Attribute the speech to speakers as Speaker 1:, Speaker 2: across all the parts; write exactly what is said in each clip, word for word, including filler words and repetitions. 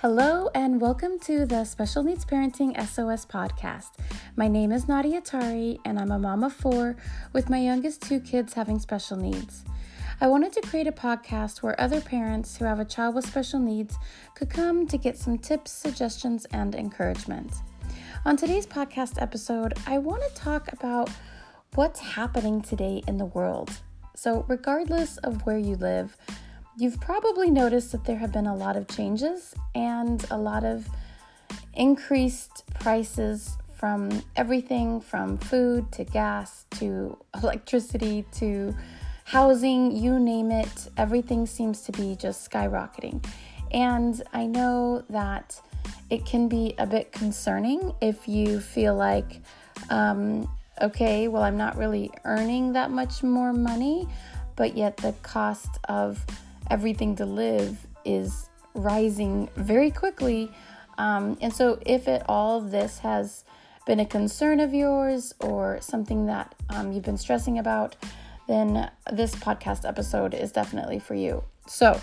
Speaker 1: Hello and welcome to the Special Needs Parenting S O S podcast. My name is Nadia Tari and I'm a mom of four with my youngest two kids having special needs. I wanted to create a podcast where other parents who have a child with special needs could come to get some tips, suggestions, and encouragement. On today's podcast episode, I want to talk about what's happening today in the world. So regardless of where you live, you've probably noticed that there have been a lot of changes and a lot of increased prices from everything from food to gas to electricity to housing, you name it. Everything seems to be just skyrocketing. And I know that it can be a bit concerning if you feel like, um, okay, well, I'm not really earning that much more money, but yet the cost of everything to live is rising very quickly. Um, and so if at all this has been a concern of yours or something that um, you've been stressing about, then this podcast episode is definitely for you. So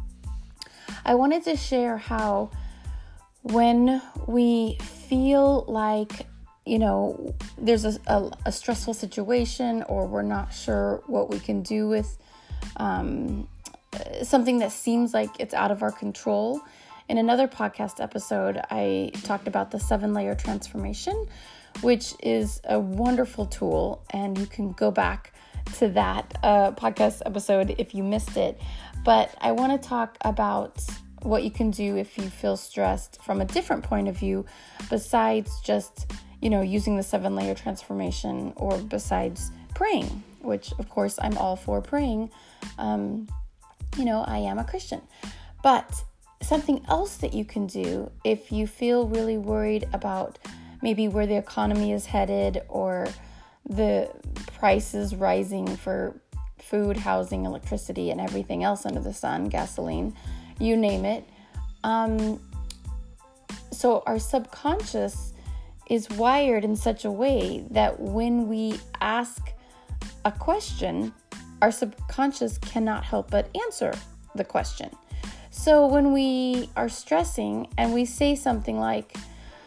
Speaker 1: I wanted to share how when we feel like, you know, there's a, a, a stressful situation or we're not sure what we can do with um, something that seems like it's out of our control. In another podcast episode, I talked about the seven-layer transformation, which is a wonderful tool, and you can go back to that uh, podcast episode if you missed it. But I want to talk about what you can do if you feel stressed from a different point of view, besides just, you know, using the seven-layer transformation, or besides praying, which of course I'm all for praying. Um, You know, I am a Christian. But something else that you can do if you feel really worried about maybe where the economy is headed or the prices rising for food, housing, electricity, and everything else under the sun, gasoline, you name it. Um, so our subconscious is wired in such a way that when we ask a question, our subconscious cannot help but answer the question. So when we are stressing and we say something like,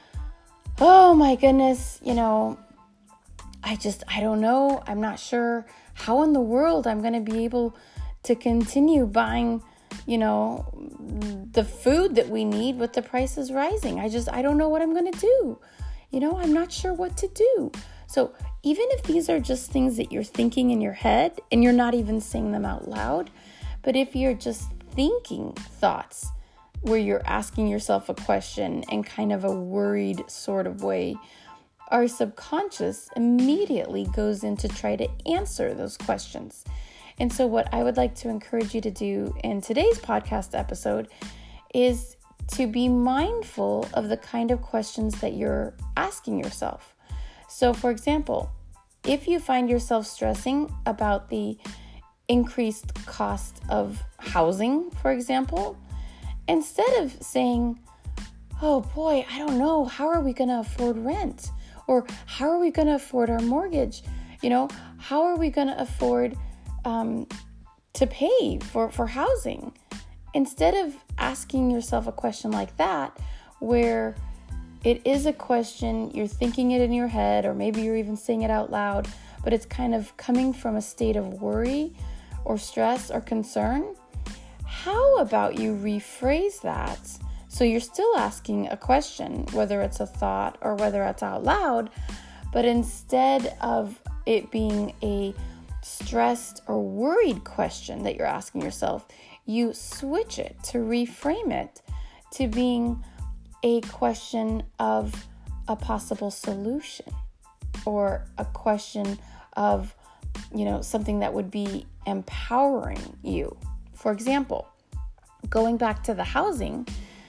Speaker 1: oh my goodness, you know, I just, I don't know. I'm not sure how in the world I'm going to be able to continue buying, you know, the food that we need with the prices rising. I just, I don't know what I'm going to do. You know, I'm not sure what to do. So even if these are just things that you're thinking in your head and you're not even saying them out loud, but if you're just thinking thoughts where you're asking yourself a question in kind of a worried sort of way, our subconscious immediately goes in to try to answer those questions. And so what I would like to encourage you to do in today's podcast episode is to be mindful of the kind of questions that you're asking yourself. So for example, if you find yourself stressing about the increased cost of housing, for example, instead of saying, oh boy, I don't know, how are we going to afford rent? Or how are we going to afford our mortgage? You know, how are we going to afford um, to pay for, for housing? Instead of asking yourself a question like that, where it is a question, you're thinking it in your head, or maybe you're even saying it out loud, but it's kind of coming from a state of worry or stress or concern. How about you rephrase that? So you're still asking a question, whether it's a thought or whether it's out loud, but instead of it being a stressed or worried question that you're asking yourself, you switch it to reframe it to being a question of a possible solution, or a question of, you know, something that would be empowering you. For example, going back to the housing,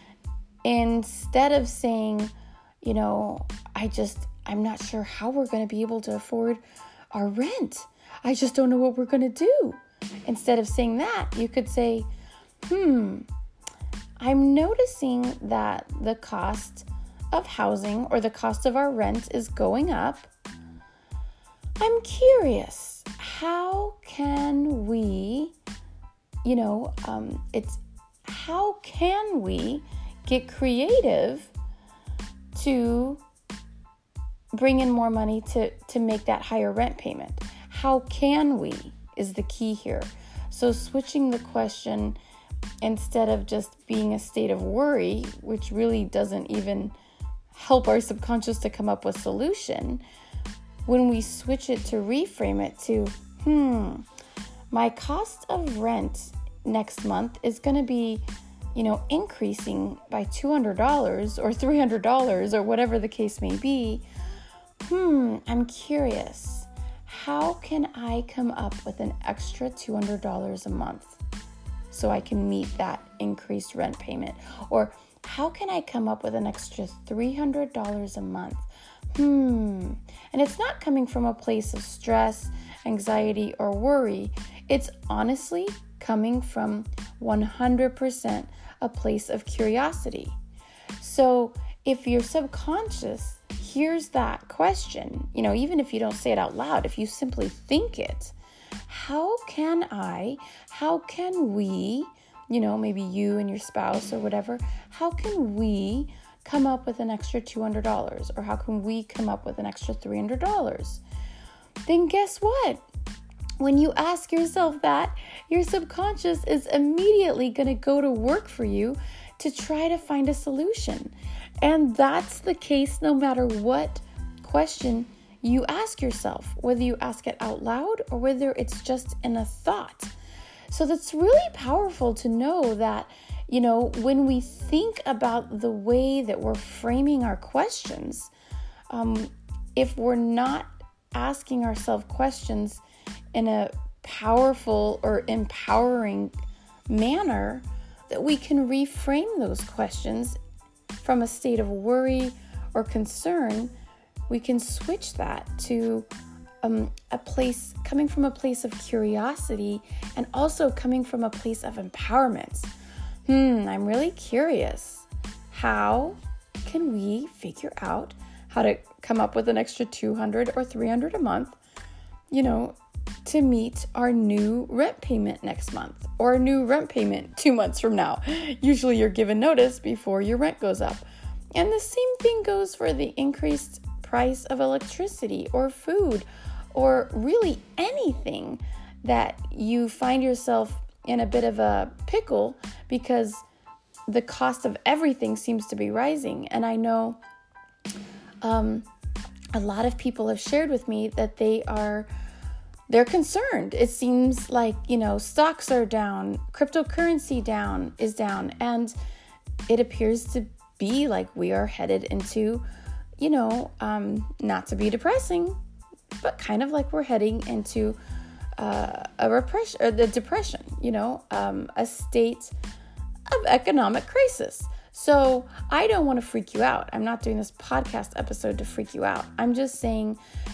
Speaker 1: instead of saying, you know, I just, I'm not sure how we're going to be able to afford our rent. I just don't know what we're going to do. Instead of saying that, you could say, hmm, I'm noticing that the cost of housing or the cost of our rent is going up. I'm curious, how can we, you know, um, it's how can we get creative to bring in more money to, to make that higher rent payment? How can we is the key here. So switching the question, instead of just being a state of worry, which really doesn't even help our subconscious to come up with a solution, when we switch it to reframe it to, hmm, my cost of rent next month is going to be, you know, increasing by two hundred dollars or three hundred dollars or whatever the case may be. Hmm, I'm curious. How can I come up with an extra two hundred dollars a month so I can meet that increased rent payment? Or how can I come up with an extra three hundred dollars a month? Hmm. And it's not coming from a place of stress, anxiety, or worry. It's honestly coming from one hundred percent a place of curiosity. So if your subconscious hears that question, you know, even if you don't say it out loud, if you simply think it, how can I, how can we, you know, maybe you and your spouse or whatever, how can we come up with an extra two hundred dollars? Or how can we come up with an extra three hundred dollars? Then guess what? When you ask yourself that, your subconscious is immediately going to go to work for you to try to find a solution. And that's the case no matter what question you ask yourself, whether you ask it out loud or whether it's just in a thought. So that's really powerful to know that, you know, when we think about the way that we're framing our questions, um, if we're not asking ourselves questions in a powerful or empowering manner, that we can reframe those questions from a state of worry or concern. We can switch that to um, a place coming from a place of curiosity and also coming from a place of empowerment. Hmm, I'm really curious. How can we figure out how to come up with an extra two hundred or three hundred a month, you know, to meet our new rent payment next month or a new rent payment two months from now? Usually you're given notice before your rent goes up. And the same thing goes for the increased price of electricity or food or really anything that you find yourself in a bit of a pickle because the cost of everything seems to be rising. And I know um, a lot of people have shared with me that they are They're concerned. It seems like, you know, stocks are down, cryptocurrency down is down, and it appears to be like we are headed into, you know, um, not to be depressing, but kind of like we're heading into uh, a repression or the depression, you know, um, a state of economic crisis. So I don't want to freak you out. I'm not doing this podcast episode to freak you out. I'm just saying,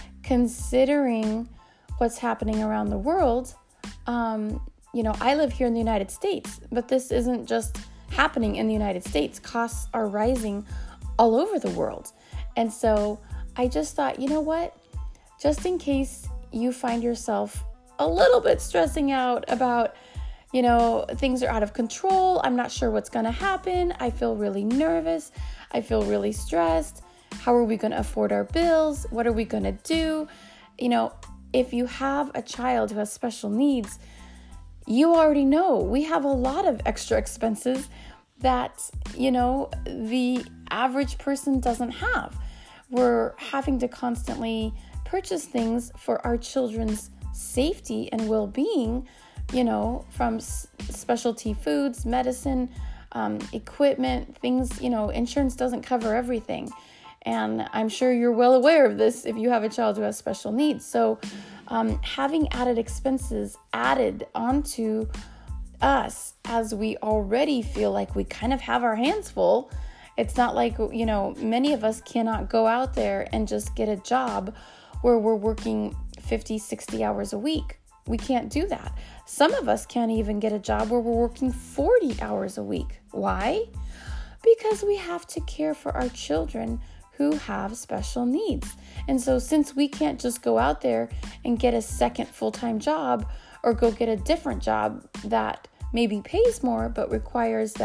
Speaker 1: considering what's happening around the world, um, you know, I live here in the United States, but this isn't just happening in the United States. Costs are rising all over the world. And so I just thought, you know what, just in case you find yourself a little bit stressing out about, you know, things are out of control, I'm not sure what's going to happen, I feel really nervous, I feel really stressed, how are we going to afford our bills, what are we going to do, you know, if you have a child who has special needs, you already know we have a lot of extra expenses that, you know, the average person doesn't have. We're having to constantly purchase things for our children's safety and well-being, you know, from s- specialty foods, medicine, um, equipment, things, you know, insurance doesn't cover everything. And I'm sure you're well aware of this if you have a child who has special needs. So um, having added expenses added onto us as we already feel like we kind of have our hands full. It's not like, you know, many of us cannot go out there and just get a job where we're working fifty, sixty hours a week. We can't do that. Some of us can't even get a job where we're working forty hours a week. Why? Because we have to care for our children who have special needs. And so since we can't just go out there and get a second full-time job or go get a different job that maybe pays more but requires that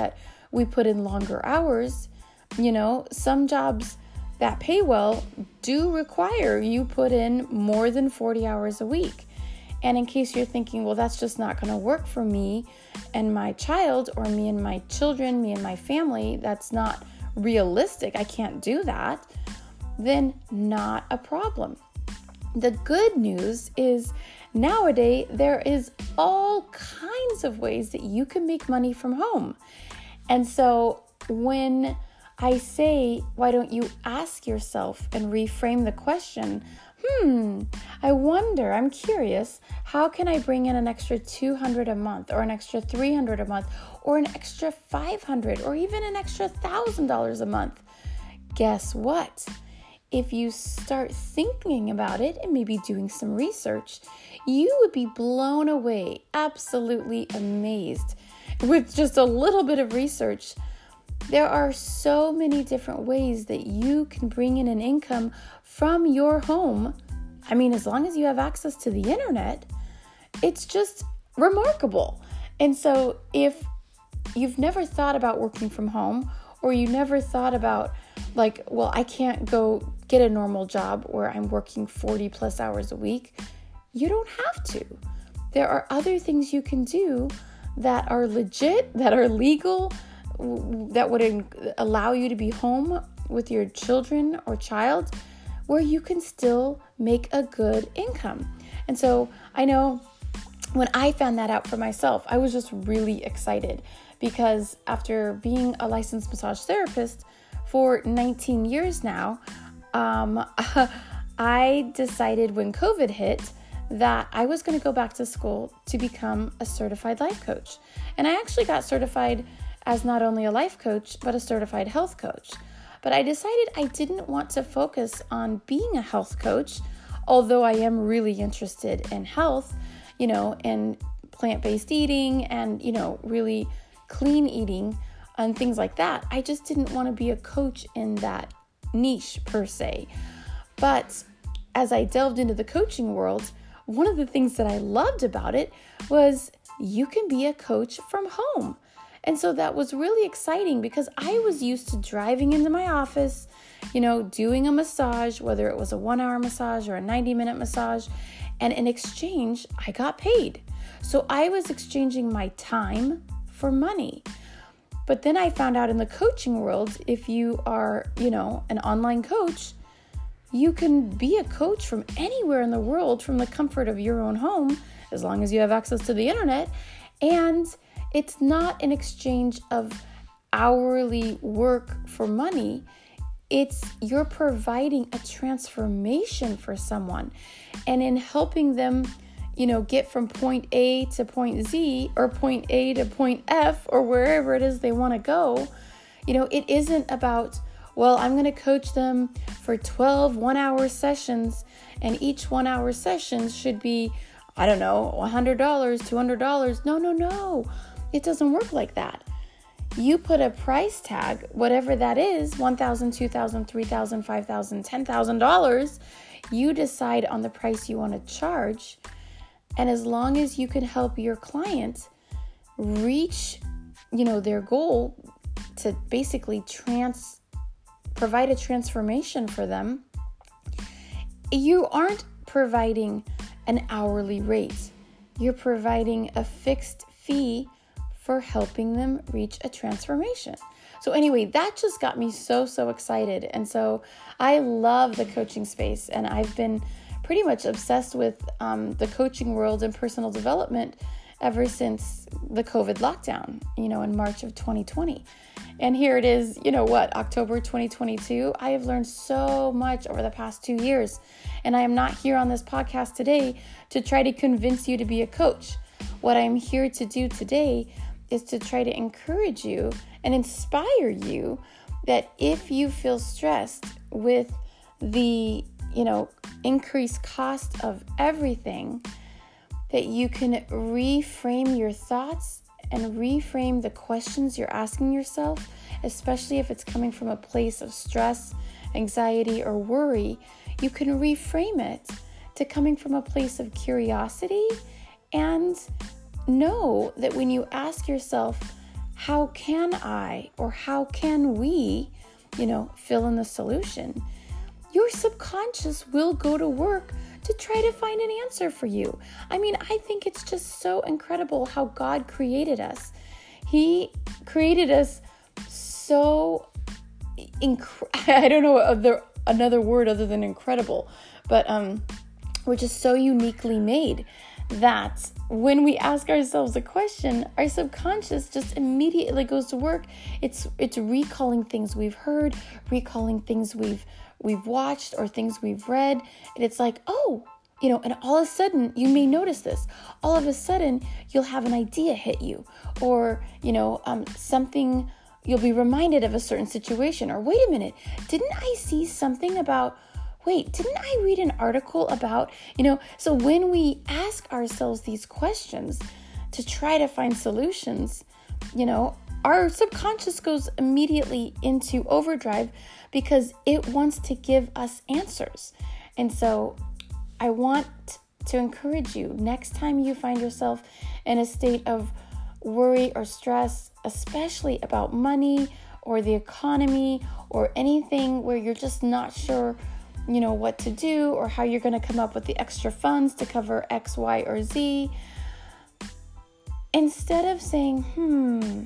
Speaker 1: we put in longer hours. You know, some jobs that pay well do require you put in more than forty hours a week. And in case you're thinking, well, that's just not going to work for me and my child, or me and my children, me and my family, that's not realistic, I can't do that, then not a problem. The good news is nowadays there is all kinds of ways that you can make money from home. And so when I say, why don't you ask yourself and reframe the question, hmm, I wonder, I'm curious, how can I bring in an extra two hundred a month, or an extra three hundred a month, or an extra five hundred, or even an extra one thousand dollars a month? Guess what? If you start thinking about it and maybe doing some research, you would be blown away, absolutely amazed. With just a little bit of research, there are so many different ways that you can bring in an income from your home. I mean, as long as you have access to the internet, it's just remarkable. And so if you've never thought about working from home, or you never thought about like, well, I can't go get a normal job where I'm working forty plus hours a week, you don't have to. There are other things you can do that are legit, that are legal, that would allow you to be home with your children or child, where you can still make a good income. And so I know when I found that out for myself, I was just really excited, because after being a licensed massage therapist for nineteen years now, um, I decided when COVID hit that I was going to go back to school to become a certified life coach. And I actually got certified as not only a life coach, but a certified health coach. But I decided I didn't want to focus on being a health coach, although I am really interested in health, you know, and plant-based eating and, you know, really clean eating and things like that. I just didn't want to be a coach in that niche per se. But as I delved into the coaching world, one of the things that I loved about it was you can be a coach from home. And so that was really exciting, because I was used to driving into my office, you know, doing a massage, whether it was a one hour massage or a ninety minute massage. And in exchange, I got paid. So I was exchanging my time for money. But then I found out in the coaching world, if you are, you know, an online coach, you can be a coach from anywhere in the world, from the comfort of your own home, as long as you have access to the internet. And it's not an exchange of hourly work for money. It's you're providing a transformation for someone. And in helping them, you know, get from point A to point Z, or point A to point F, or wherever it is they want to go, you know, it isn't about, well, I'm going to coach them for twelve one-hour sessions, and each one-hour session should be, I don't know, one hundred dollars, two hundred dollars. No, no, no. It doesn't work like that. You put a price tag, whatever that is, one thousand dollars, two thousand dollars, three thousand dollars, five thousand dollars, ten thousand dollars. You decide on the price you want to charge. And as long as you can help your client reach, you know, their goal to basically trans provide a transformation for them, you aren't providing an hourly rate. You're providing a fixed fee for helping them reach a transformation. So anyway, that just got me so, so excited. And so I love the coaching space, and I've been pretty much obsessed with um, the coaching world and personal development ever since the COVID lockdown, you know, in March of twenty twenty. And here it is, you know what, October twenty twenty-two. I have learned so much over the past two years. And I am not here on this podcast today to try to convince you to be a coach. What I'm here to do today is to try to encourage you and inspire you that if you feel stressed with the, you know, increased cost of everything, that you can reframe your thoughts and reframe the questions you're asking yourself, especially if it's coming from a place of stress, anxiety, or worry. You can reframe it to coming from a place of curiosity, and know that when you ask yourself, how can I or how can we, you know, fill in the solution? Your subconscious will go to work to try to find an answer for you. I mean, I think it's just so incredible how God created us. He created us so, inc- I don't know other, another word other than incredible, but um, we're just so uniquely made that when we ask ourselves a question, our subconscious just immediately goes to work. It's it's recalling things we've heard, recalling things we've we've watched or things we've read. And it's like, oh, you know, and all of a sudden, you may notice this. All of a sudden, you'll have an idea hit you, or, you know, um, something, you'll be reminded of a certain situation, or wait a minute, didn't I see something about Wait, didn't I read an article about, you know, so when we ask ourselves these questions to try to find solutions, you know, our subconscious goes immediately into overdrive because it wants to give us answers. And so I want to encourage you, next time you find yourself in a state of worry or stress, especially about money or the economy or anything where you're just not sure, you know, what to do or how you're going to come up with the extra funds to cover X, Y, or Z. Instead of saying, hmm,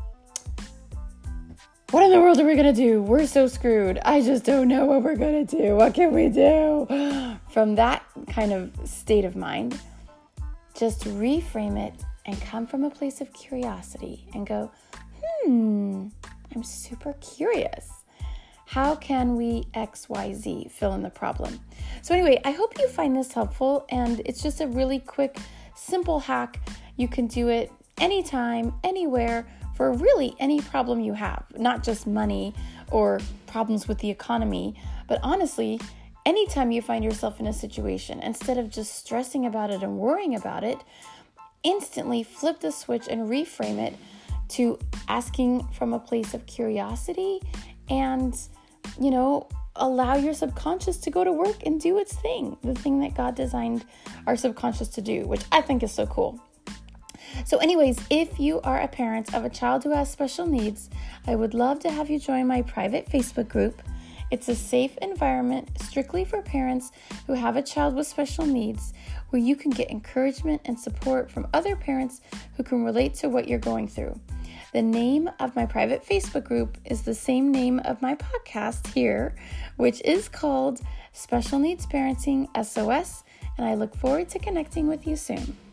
Speaker 1: what in the world are we going to do? We're so screwed. I just don't know what we're going to do. What can we do? From that kind of state of mind, just reframe it and come from a place of curiosity and go, hmm, I'm super curious. How can we X, Y, Z fill in the problem? So anyway, I hope you find this helpful, and it's just a really quick, simple hack. You can do it anytime, anywhere, for really any problem you have, not just money or problems with the economy, but honestly, anytime you find yourself in a situation, instead of just stressing about it and worrying about it, instantly flip the switch and reframe it to asking from a place of curiosity and, you know, allow your subconscious to go to work and do its thing, the thing that God designed our subconscious to do, which I think is so cool. So anyways, if you are a parent of a child who has special needs, I would love to have you join my private Facebook group. It's a safe environment strictly for parents who have a child with special needs, where you can get encouragement and support from other parents who can relate to what you're going through. The name of my private Facebook group is the same name of my podcast here, which is called Special Needs Parenting S O S, and I look forward to connecting with you soon.